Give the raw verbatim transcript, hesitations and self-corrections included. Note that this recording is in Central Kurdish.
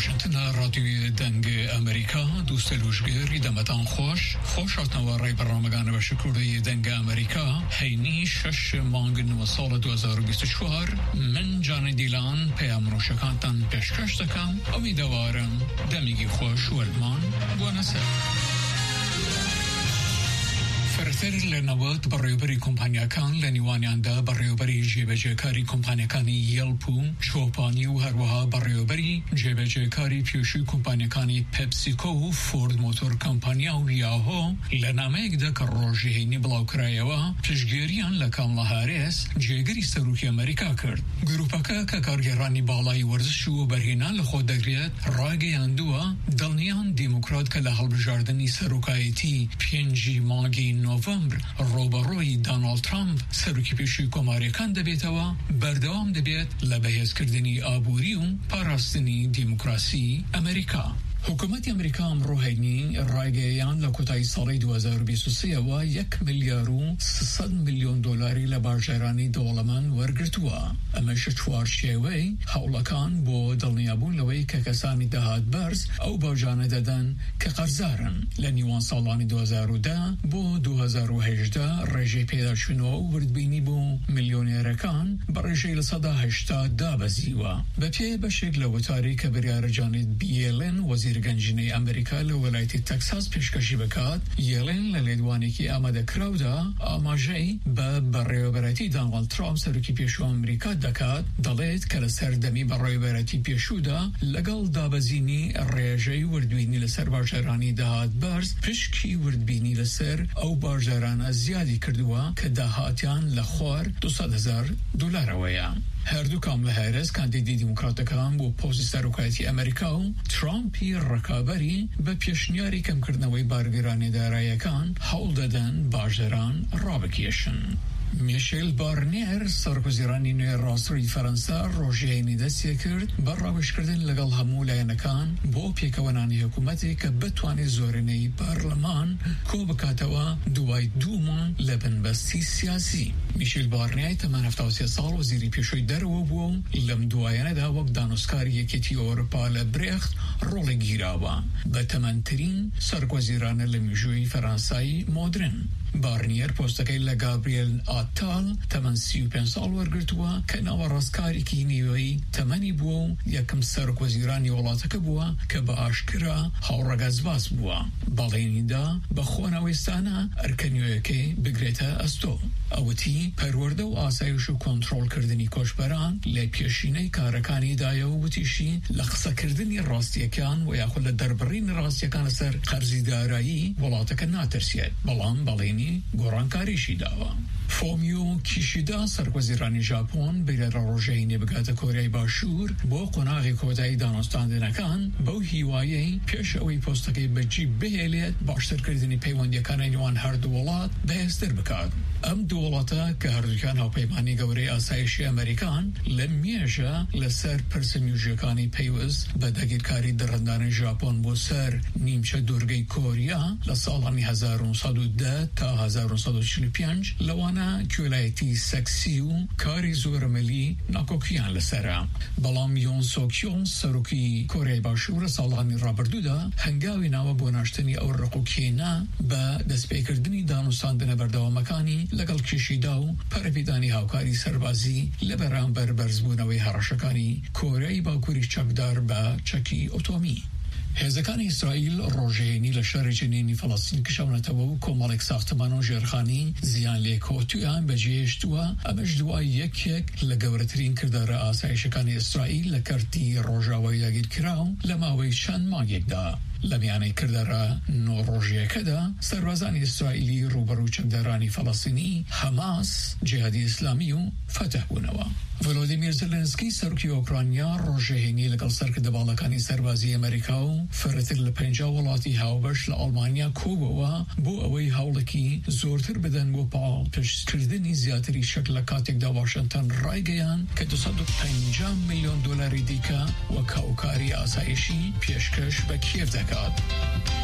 واشنطن رادیوی دنگ امریکا دوست لوشگری دمتان خوش خوش آتنا رای برنامه‌گان و شکوری دنگ امریکا هینی شش مانگ نو سال دو هزار و بیست و چهار من جان دیلان پیام رو شکانتان پیشکش دکم امیدوارم دمیگی خوش و المان بونسه فرتر لنواد برایوبری کمپانیا کان لنیوانیان دا برایوبری جیبجه کاری کمپانیا کانی یلپو چوپانی و هروها برایوبری جیبجه کاری پیوشی کمپانیا کانی پپسیکو و فورد موتور کمپانیا و یاهو لنامه اگده که روژهینی بلاو کرایوا پشگیریان لکاملا هاریس جیگری سروکی امریکا کرد. گروپاکا که کارگرانی بالای ورزش و برهینا لخود دگریت راگی اندوا دلنیان دیموکرات که لحل بجاردنی سروکایتی پینجی ماگی نوامبر روبروی دانالد ترامپ سروکی پیشی کماریکان دبیتوا بردوام دبیت لبهیز کردنی آبوری و پاراستنی دیموکراسی امریکا. حکومت امریکا امرو هینی رایگیان لکوتای سالی دو هزار و بیست و سه و یک میلیارد و سیصد میلیون دلاری لبارجرانی دولمان ورگرتوا. امش چوار شیوی حولکان با دلنیابون لوی که کسانی دهات برز او با جانه دادن که قرضارن. لنیوان سالانی دو هزار و ده با دو هزار و هجده رژه پیداشونو و وردبینی با میلیونیرکان برژه لصدا هشتاد دا بزیوا. بپی بشک لوتاری که بریار جانید بیلن وزیر گنجینه امریکا لولایت تکساس پیشکشی بکات یلن للیدوانی که آمده کراودا آماجی با برایوبرتی دانالد ترامپ سروکی پیشو امریکا دکات دلیت که لسر دمی برایوبرتی پیشو دا لگل دابزینی ریجه وردبینی لسر بارجرانی دهات برز پشکی وردبینی لسر او بارجران زیادی کردوا که دهاتیان لخوار دوصد هزار دلار ویا. هر دو کاملا هریس کاندیدی دیموکراتکان بو پوزی سروکایتی امریکا و ترامپی رکابری به پیشنیاری کم کردنوی بارگرانی دارایکان حول دادن باجران رابکیشن. میشل بارنیر سرکوزیرانی نوی راستوری فرانسا روژهینی دستی کرد بر راوش کردن لگل همو لینکان با پیکوانانی حکومتی که بتوانی زورینی پارلمان کو بکاتوا دوای دومان لبن بستی سیاسی. میشل بارنیر تمن هفته و سی سال وزیری پیشوی در و بو لم دوایانه دا وقت دانوسکاری یکیتی اروپا لبریخت رول گیراوا به تمن ترین سرکوزیران لمیجوی فرانسایی مدرن. بارنیر پوستکی لگابریل آتال تمن سی و پنج سال ورگرتوا که نواراسکاری که نیوی تمنی بو یکم سرک وزیرانی ولاتک بوا که با آشکرا حورگازواز بوا بالینی دا بخونویستانا ارکنیوی که بگریتا استو اوتی پرورده و آسایش و کنترول کردنی کشبران لپیشینه کارکانی دایو و تیشی لخصه کردنی راستیکان و یاخول دربرین راستیکان سر قرضی دارایی ولاتک ناترسید بلان بالینی گورانکاریشی داوا. فومیو کیشیدا سرکوزیرانی ژاپن به روژهینی بگات کره باشور با قناغی کودای دانستاندنکان با هیوایی پیش اوی پستکی بجی بهلیت باشتر کردنی پیوندیکان نیوان هر دولات به استر بکاد. ام دولاتا که هر دوکان ها پیمانی گوری آسایشی امریکان لمیجا لسر پرسمیوژکانی پیوز به دگیرکاری درندان ژاپن بو سر نیمچه دورگی کوریا لسالانی هزار و نهصد و ده تا هزار و نهصد و چهل و پنج لوانا کولایتی سکسیو کاری زور ملی ناکوکیان لسرا. بلام یون سوکیون سروکی کره باشور سالانی رابردو دا هنگاوی ناو بوناشتنی او رقوکینا با دستپیکردنی دانوستاندن بردوامکانی لگل کشیدا و پرپیدانی هاوکاری سربازی لبران بر برزبونوی هرشکانی کره باکوری چکدار با چکی اتومی. هزکان اسرائیل روژهینی لشهر جنینی فلسطین کشونتوا و کمالک ساختمان و جرخانی زیان لیکوتویان بجیشتوا امش دوا یک یک لگورترین کردار آسایشکان اسرائیل لکرتی روژاوی داگیر کراو لماوی چند مانگیک دا. لمیانه کردارا نو روژیه کدا سربازان اسرائیلی روبرو چکدارانی فلسطینی حماس جهادی اسلامی و فتح بونوا. ولودیمیر زلنسکی سروکی اوکراینیا روژهینی لگل سرک دبالکانی سربازی امریکا و فرتر لپنجا ولاتی هاوبش لآلمانیا کوبوا بو اوی هاولکی زورتر بدن و پا پشت کردنی زیادری شکل کاتک دا واشنطن رای گیان که دوصد و پنجاه میلیون دلاری دیکا و کاوکاری آسایشی پیشکش به کیف دکاد.